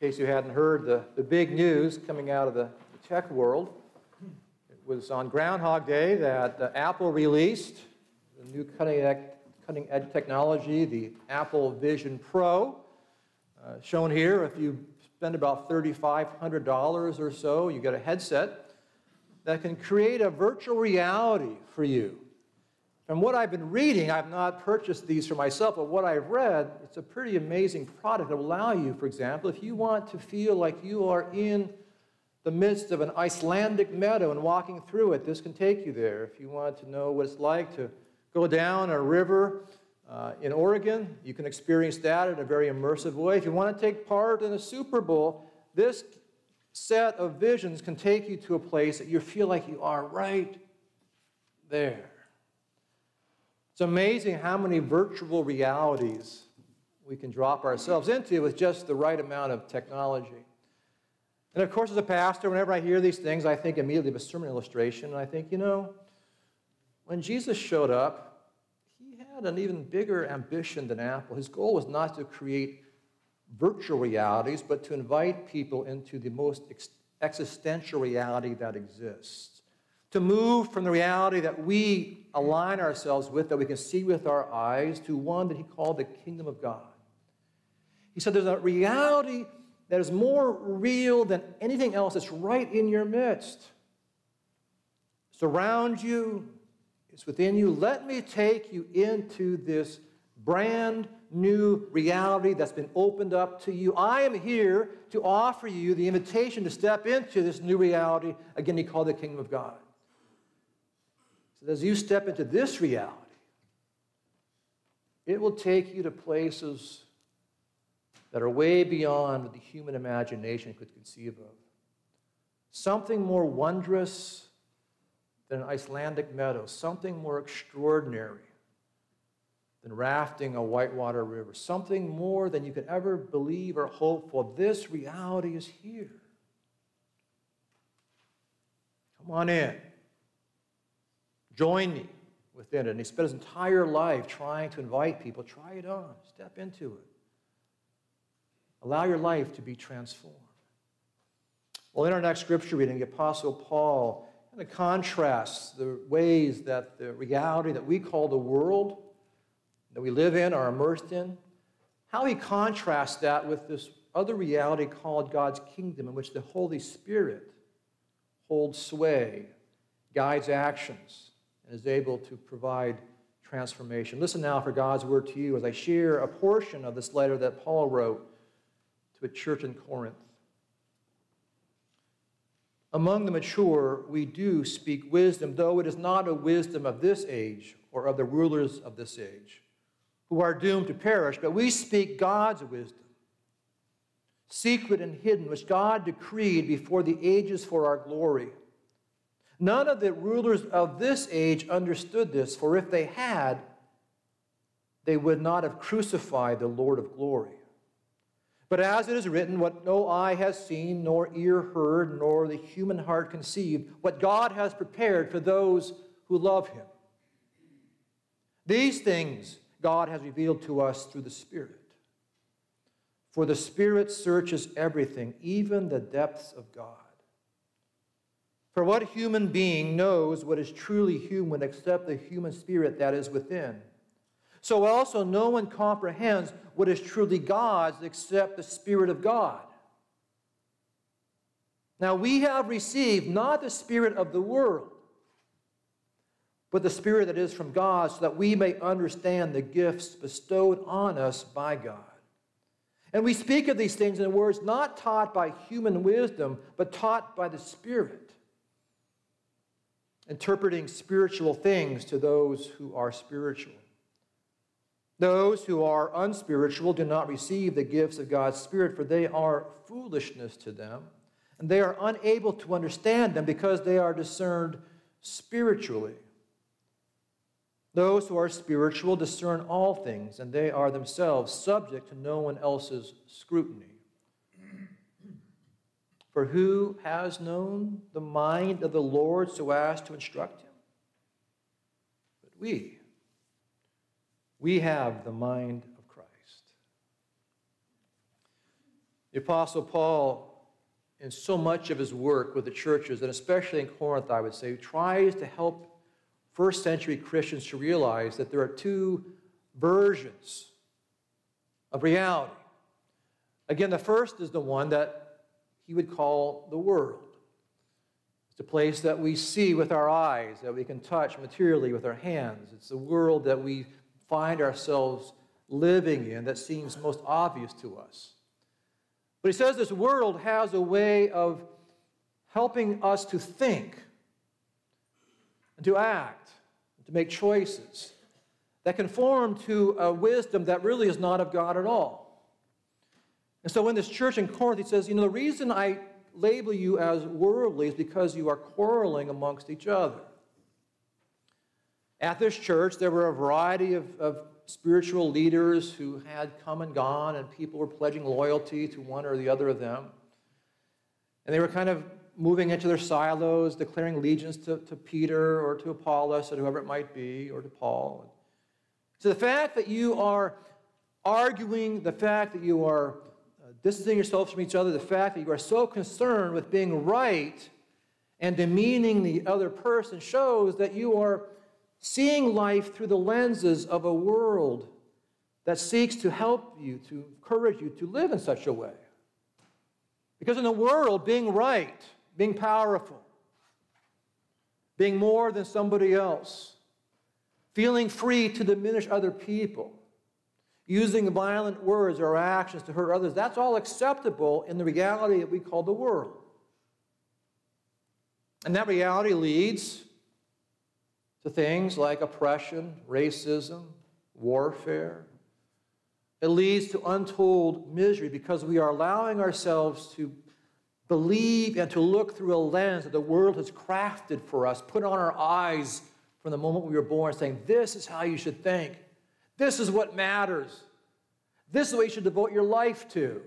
In case you hadn't heard the big news coming out of the tech world, it was on Groundhog Day that Apple released the new cutting-edge technology, the Apple Vision Pro. Shown here, if you spend about $3,500 or so, you get a headset that can create a virtual reality for you. From what I've been reading, I've not purchased these for myself, but what I've read, it's a pretty amazing product that will allow you, for example, if you want to feel like you are in the midst of an Icelandic meadow and walking through it, this can take you there. If you want to know what it's like to go down a river in Oregon, you can experience that in a very immersive way. If you want to take part in a Super Bowl, this set of visions can take you to a place that you feel like you are right there. It's amazing how many virtual realities we can drop ourselves into with just the right amount of technology. And of course, as a pastor, whenever I hear these things, I think immediately of a sermon illustration, and I think, when Jesus showed up, he had an even bigger ambition than Apple. His goal was not to create virtual realities, but to invite people into the most existential reality that exists. To move from the reality that we align ourselves with, that we can see with our eyes, to one that he called the kingdom of God. He said there's a reality that is more real than anything else that's right in your midst. It's around you, it's within you. Let me take you into this brand new reality that's been opened up to you. I am here to offer you the invitation to step into this new reality. Again, he called it the kingdom of God. So as you step into this reality, it will take you to places that are way beyond what the human imagination could conceive of. Something more wondrous than an Icelandic meadow, something more extraordinary than rafting a whitewater river, something more than you could ever believe or hope for. This reality is here. Come on in. Join me within it. And he spent his entire life trying to invite people, try it on, step into it. Allow your life to be transformed. Well, in our next scripture reading, the Apostle Paul kind of contrasts the ways that the reality that we call the world, that we live in, are immersed in, how he contrasts that with this other reality called God's kingdom, in which the Holy Spirit holds sway, guides actions, and is able to provide transformation. Listen now for God's word to you as I share a portion of this letter that Paul wrote to a church in Corinth. Among the mature, we do speak wisdom, though it is not a wisdom of this age or of the rulers of this age, who are doomed to perish, but we speak God's wisdom, secret and hidden, which God decreed before the ages for our glory. None of the rulers of this age understood this, for if they had, they would not have crucified the Lord of glory. But as it is written, what no eye has seen, nor ear heard, nor the human heart conceived, what God has prepared for those who love him. These things God has revealed to us through the Spirit. For the Spirit searches everything, even the depths of God. For what human being knows what is truly human except the human spirit that is within? So also no one comprehends what is truly God's except the Spirit of God. Now we have received not the spirit of the world, but the Spirit that is from God, so that we may understand the gifts bestowed on us by God. And we speak of these things in words not taught by human wisdom, but taught by the Spirit, interpreting spiritual things to those who are spiritual. Those who are unspiritual do not receive the gifts of God's Spirit, for they are foolishness to them, and they are unable to understand them because they are discerned spiritually. Those who are spiritual discern all things, and they are themselves subject to no one else's scrutiny. For who has known the mind of the Lord so as to instruct him? But we have the mind of Christ. The Apostle Paul, in so much of his work with the churches, and especially in Corinth, I would say, tries to help first century Christians to realize that there are two versions of reality. Again, the first is the one that he would call the world. It's a place that we see with our eyes, that we can touch materially with our hands. It's the world that we find ourselves living in that seems most obvious to us. But he says this world has a way of helping us to think and to act, and to make choices that conform to a wisdom that really is not of God at all. And so in this church in Corinth, he says, the reason I label you as worldly is because you are quarreling amongst each other. At this church, there were a variety of spiritual leaders who had come and gone, and people were pledging loyalty to one or the other of them. And they were kind of moving into their silos, declaring allegiance to Peter or to Apollos or whoever it might be, or to Paul. So the fact that you are arguing, the fact that you are distancing yourselves from each other, the fact that you are so concerned with being right and demeaning the other person shows that you are seeing life through the lenses of a world that seeks to help you, to encourage you to live in such a way. Because in the world, being right, being powerful, being more than somebody else, feeling free to diminish other people, using violent words or actions to hurt others, that's all acceptable in the reality that we call the world. And that reality leads to things like oppression, racism, warfare. It leads to untold misery because we are allowing ourselves to believe and to look through a lens that the world has crafted for us, put on our eyes from the moment we were born, saying, this is how you should think. This is what matters. This is what you should devote your life to.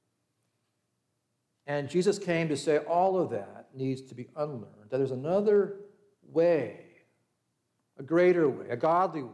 And Jesus came to say all of that needs to be unlearned, that there's another way, a greater way, a godly way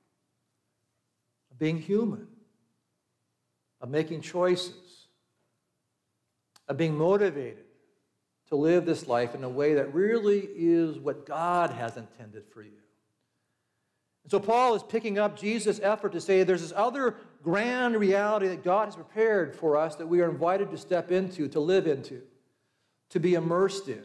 of being human, of making choices, of being motivated to live this life in a way that really is what God has intended for you. And so Paul is picking up Jesus' effort to say there's this other grand reality that God has prepared for us that we are invited to step into, to live into, to be immersed in.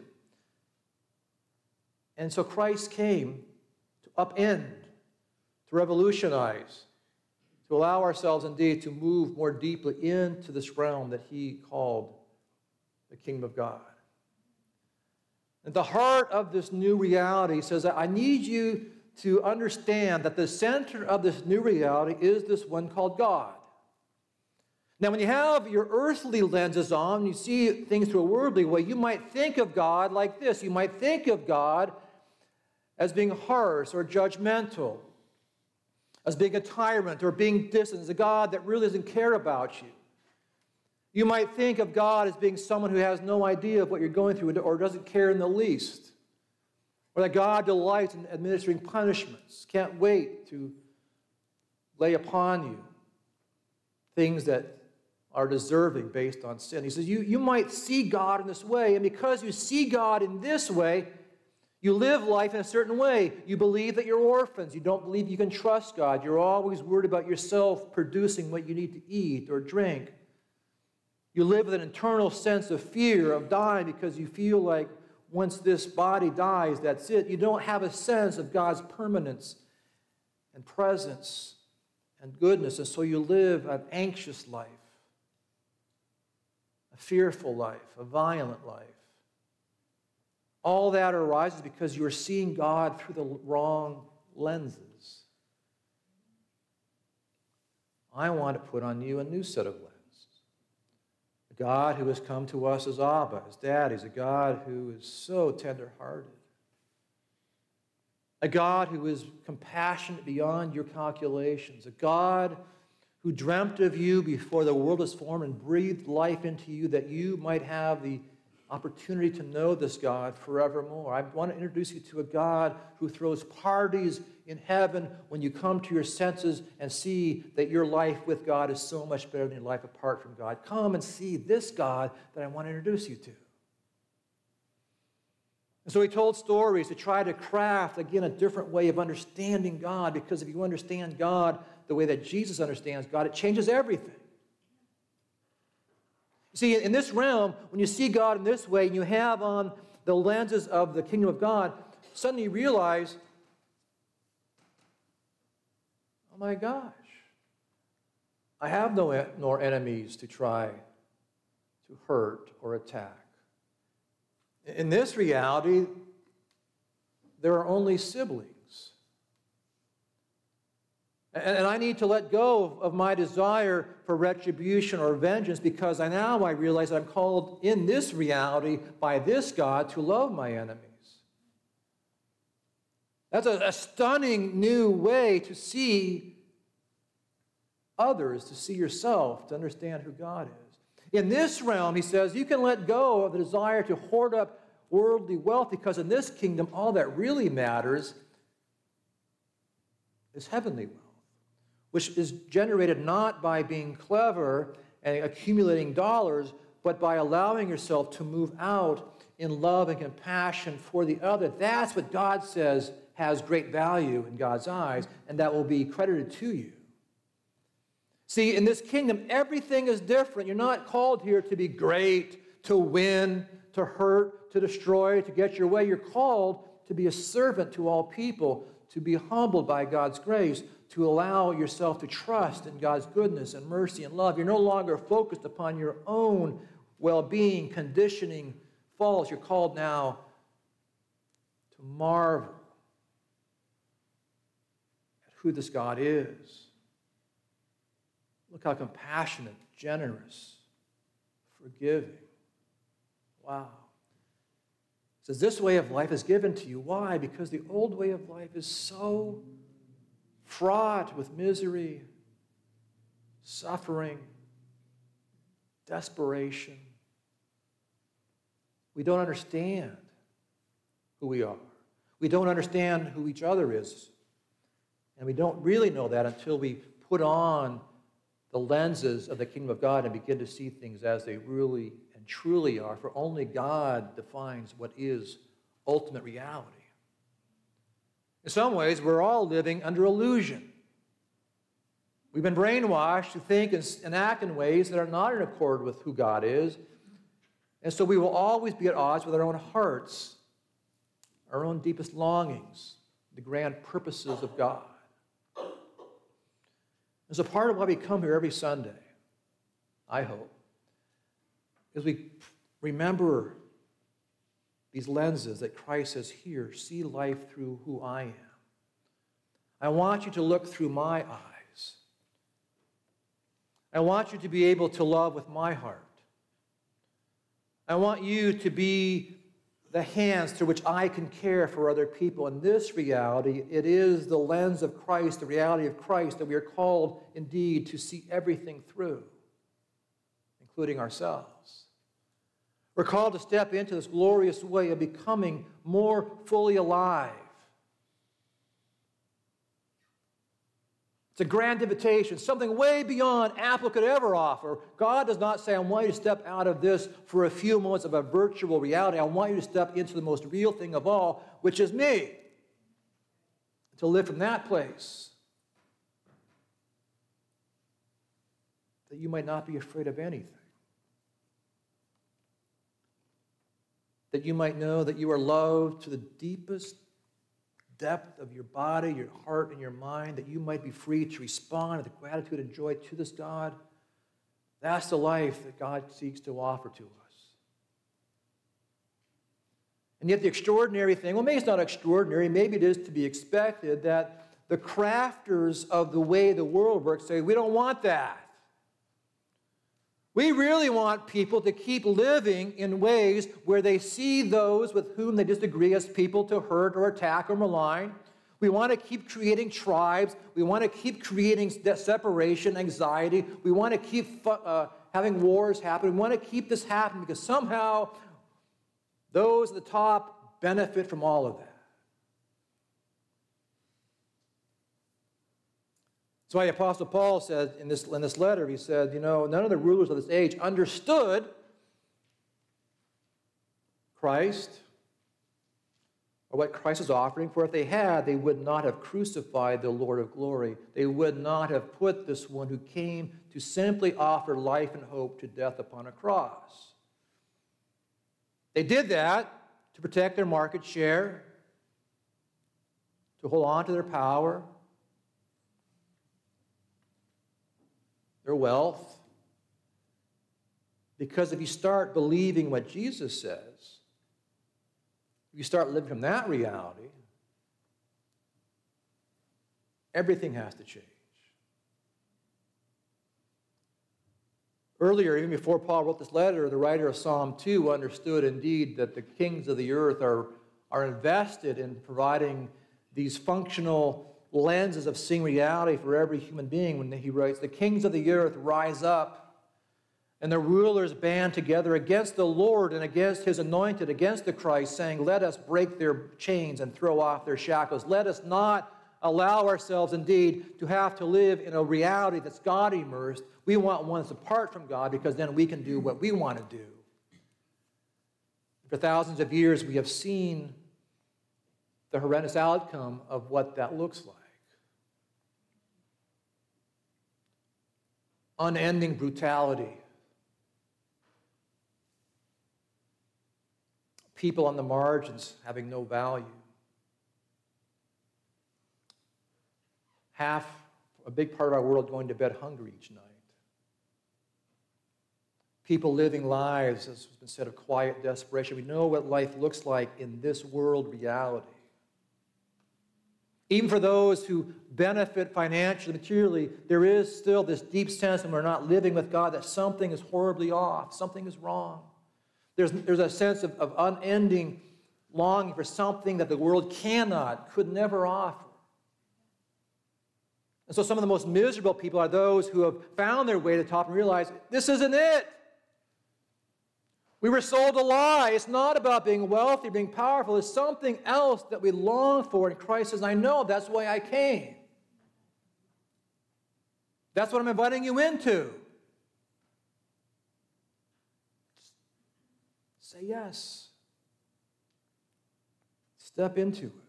And so Christ came to upend, to revolutionize, to allow ourselves indeed to move more deeply into this realm that he called the kingdom of God. At the heart of this new reality says that I need you to understand that the center of this new reality is this one called God. Now, when you have your earthly lenses on, you see things through a worldly way, you might think of God like this. You might think of God as being harsh or judgmental, as being a tyrant or being distant, as a God that really doesn't care about you. You might think of God as being someone who has no idea of what you're going through or doesn't care in the least. Or that God delights in administering punishments, can't wait to lay upon you things that are deserving based on sin. He says, you might see God in this way, and because you see God in this way, you live life in a certain way. You believe that you're orphans. You don't believe you can trust God. You're always worried about yourself producing what you need to eat or drink. You live with an internal sense of fear of dying because you feel like once this body dies, that's it. You don't have a sense of God's permanence and presence and goodness, and so you live an anxious life, a fearful life, a violent life. All that arises because you are seeing God through the wrong lenses. I want to put on you a new set of lenses. A God who has come to us as Abba, as Daddy, is a God who is so tender-hearted. A God who is compassionate beyond your calculations. A God who dreamt of you before the world was formed and breathed life into you that you might have the opportunity to know this God forevermore. I want to introduce you to a God who throws parties in heaven when you come to your senses and see that your life with God is so much better than your life apart from God. Come and see this God that I want to introduce you to. And so he told stories to try to craft, again, a different way of understanding God, because if you understand God the way that Jesus understands God, it changes everything. See, in this realm, when you see God in this way and you have on the lenses of the kingdom of God, suddenly you realize, oh my gosh, I have no enemies to try to hurt or attack. In this reality, there are only siblings. And I need to let go of my desire for retribution or vengeance, because I realize that I'm called in this reality by this God to love my enemies. That's a stunning new way to see others, to see yourself, to understand who God is. In this realm, he says, you can let go of the desire to hoard up worldly wealth, because in this kingdom, all that really matters is heavenly wealth, which is generated not by being clever and accumulating dollars, but by allowing yourself to move out in love and compassion for the other. That's what God says has great value in God's eyes, and that will be credited to you. See, in this kingdom, everything is different. You're not called here to be great, to win, to hurt, to destroy, to get your way. You're called to be a servant to all people, to be humbled by God's grace, to allow yourself to trust in God's goodness and mercy and love. You're no longer focused upon your own well-being, conditioning, faults. You're called now to marvel at who this God is. Look how compassionate, generous, forgiving. Wow. It says this way of life is given to you. Why? Because the old way of life is so fraught with misery, suffering, desperation. We don't understand who we are. We don't understand who each other is. And we don't really know that until we put on the lenses of the kingdom of God and begin to see things as they really and truly are. For only God defines what is ultimate reality. In some ways, we're all living under illusion. We've been brainwashed to think and act in ways that are not in accord with who God is. And so we will always be at odds with our own hearts, our own deepest longings, the grand purposes of God. As a part of why we come here every Sunday, I hope, is we remember these lenses that Christ says, here, see life through who I am. I want you to look through my eyes. I want you to be able to love with my heart. I want you to be the hands through which I can care for other people. In this reality, it is the lens of Christ, the reality of Christ, that we are called indeed to see everything through, including ourselves. We're called to step into this glorious way of becoming more fully alive. It's a grand invitation, something way beyond Apple could ever offer. God does not say, I want you to step out of this for a few moments of a virtual reality. I want you to step into the most real thing of all, which is me. To live from that place, that you might not be afraid of anything. That you might know that you are loved to the deepest depth of your body, your heart, and your mind, that you might be free to respond with gratitude and joy to this God. That's the life that God seeks to offer to us. And yet the extraordinary thing, well, maybe it's not extraordinary, maybe it is to be expected, that the crafters of the way the world works say, we don't want that. We really want people to keep living in ways where they see those with whom they disagree as people to hurt or attack or malign. We want to keep creating tribes. We want to keep creating separation, anxiety. We want to keep having wars happen. We want to keep this happening because somehow Those at the top benefit from all of that. That's why the Apostle Paul said in this letter, he said, none of the rulers of this age understood Christ or what Christ is offering, for if they had, they would not have crucified the Lord of glory. They would not have put this one who came to simply offer life and hope to death upon a cross. They did that to protect their market share, to hold on to their power, their wealth. Because if you start believing what Jesus says, if you start living from that reality, everything has to change. Earlier, even before Paul wrote this letter, the writer of Psalm 2 understood indeed that the kings of the earth are invested in providing these functional lenses of seeing reality for every human being when he writes, "The kings of the earth rise up, and the rulers band together against the Lord and against his anointed, against the Christ, saying, 'Let us break their chains and throw off their shackles. Let us not allow ourselves indeed to have to live in a reality that's God immersed. We want one that's apart from God, because then we can do what we want to do.'" For thousands of years, we have seen the horrendous outcome of what that looks like. Unending brutality. People on the margins having no value. A big part of our world going to bed hungry each night. People living lives, as has been said, of quiet desperation. We know what life looks like in this world reality. Even for those who benefit financially, materially, there is still this deep sense when we're not living with God that something is horribly off, something is wrong. There's a sense of unending longing for something that the world could never offer. And so some of the most miserable people are those who have found their way to the top and realize, this isn't it. We were sold a lie. It's not about being wealthy, being powerful. It's something else that we long for. And Christ says, I know, that's why I came. That's what I'm inviting you into. Say yes. Step into it.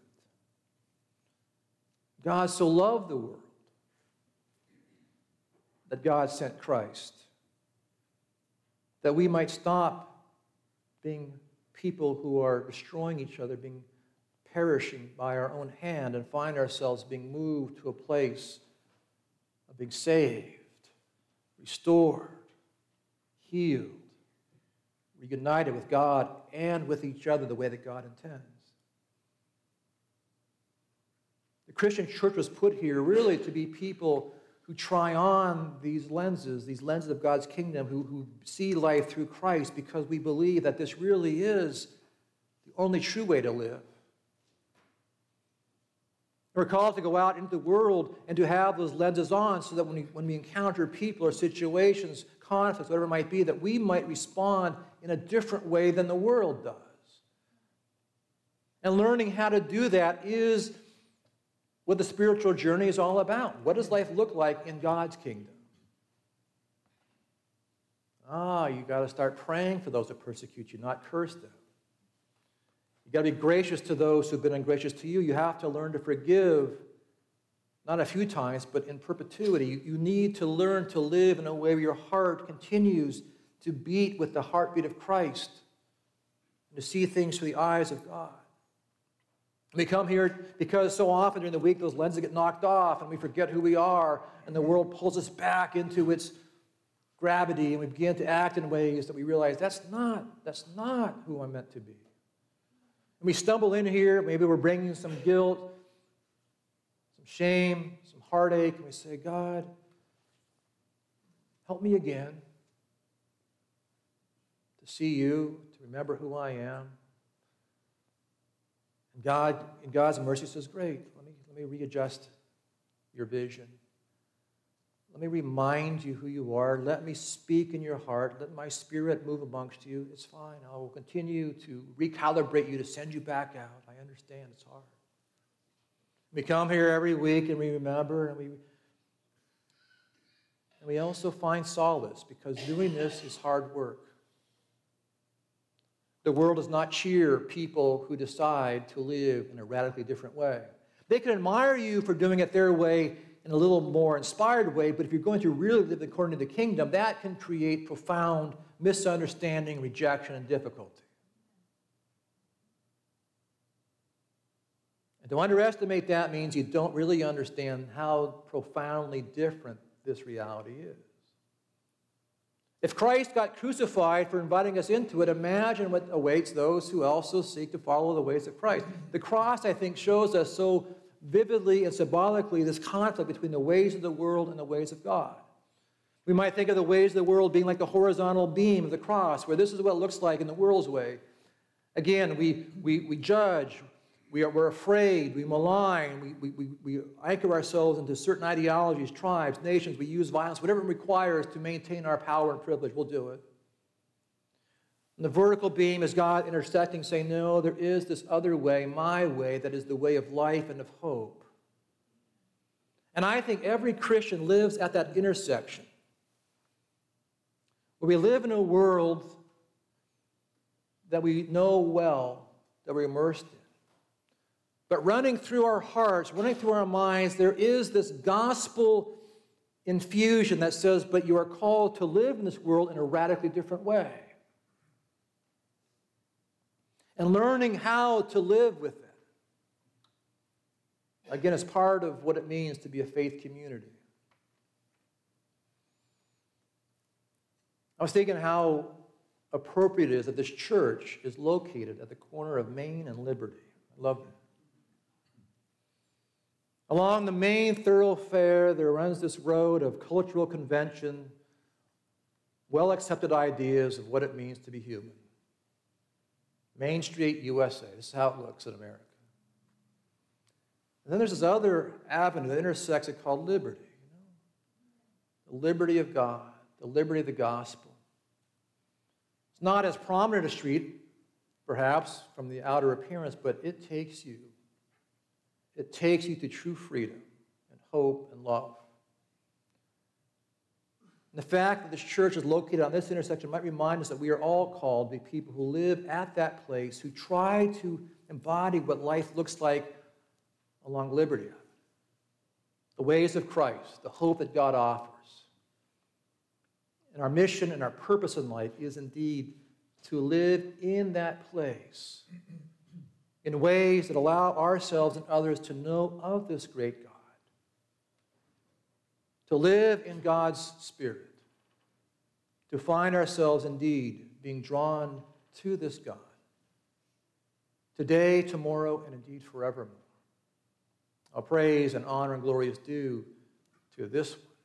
God so loved the world that God sent Christ, that we might stop being people who are destroying each other, perishing by our own hand, and find ourselves being moved to a place of being saved, restored, healed, reunited with God and with each other the way that God intends. The Christian church was put here really to be people who try on these lenses of God's kingdom, who see life through Christ, because we believe that this really is the only true way to live. We're called to go out into the world and to have those lenses on so that when we encounter people or situations, conflicts, whatever it might be, that we might respond in a different way than the world does. And learning how to do that is what the spiritual journey is all about. What does life look like in God's kingdom? You got to start praying for those who persecute you, not curse them. You got to be gracious to those who've been ungracious to you. You have to learn to forgive, not a few times, but in perpetuity. You need to learn to live in a way where your heart continues to beat with the heartbeat of Christ, and to see things through the eyes of God. We come here because so often during the week those lenses get knocked off and we forget who we are, and the world pulls us back into its gravity, and we begin to act in ways that we realize that's not who I'm meant to be. And we stumble in here, maybe we're bringing some guilt, some shame, some heartache, and we say, God, help me again to see you, to remember who I am. And God, in God's mercy, says, great, let me readjust your vision. Let me remind you who you are. Let me speak in your heart. Let my Spirit move amongst you. It's fine. I will continue to recalibrate you, to send you back out. I understand it's hard. We come here every week and we remember, and we also find solace, because doing this is hard work. The world does not cheer people who decide to live in a radically different way. They can admire you for doing it their way, in a little more inspired way, but if you're going to really live according to the kingdom, that can create profound misunderstanding, rejection, and difficulty. And to underestimate that means you don't really understand how profoundly different this reality is. If Christ got crucified for inviting us into it, imagine what awaits those who also seek to follow the ways of Christ. The cross, I think, shows us so vividly and symbolically this conflict between the ways of the world and the ways of God. We might think of the ways of the world being like the horizontal beam of the cross, where this is what it looks like in the world's way. Again, we judge, we're afraid, we malign, we anchor ourselves into certain ideologies, tribes, nations. We use violence, whatever it requires to maintain our power and privilege, we'll do it. And the vertical beam is God intersecting, saying, no, there is this other way, my way, that is the way of life and of hope. And I think every Christian lives at that intersection, where we live in a world that we know well, that we're immersed in. But running through our hearts, running through our minds, there is this gospel infusion that says, but you are called to live in this world in a radically different way. And learning how to live with it, again, is part of what it means to be a faith community. I was thinking how appropriate it is that this church is located at the corner of Main and Liberty. I love that. Along the main thoroughfare, there runs this road of cultural convention, well-accepted ideas of what it means to be human. Main Street, USA. This is how it looks in America. And then there's this other avenue that intersects it called liberty. The liberty of God, the liberty of the gospel. It's not as prominent a street, perhaps, from the outer appearance, but it takes you. It takes you to true freedom and hope and love. And the fact that this church is located on this intersection might remind us that we are all called to be people who live at that place, who try to embody what life looks like along liberty. The ways of Christ, the hope that God offers. And our mission and our purpose in life is indeed to live in that place in ways that allow ourselves and others to know of this great God. To live in God's Spirit. To find ourselves indeed being drawn to this God. Today, tomorrow, and indeed forevermore. All praise and honor and glory is due to this one,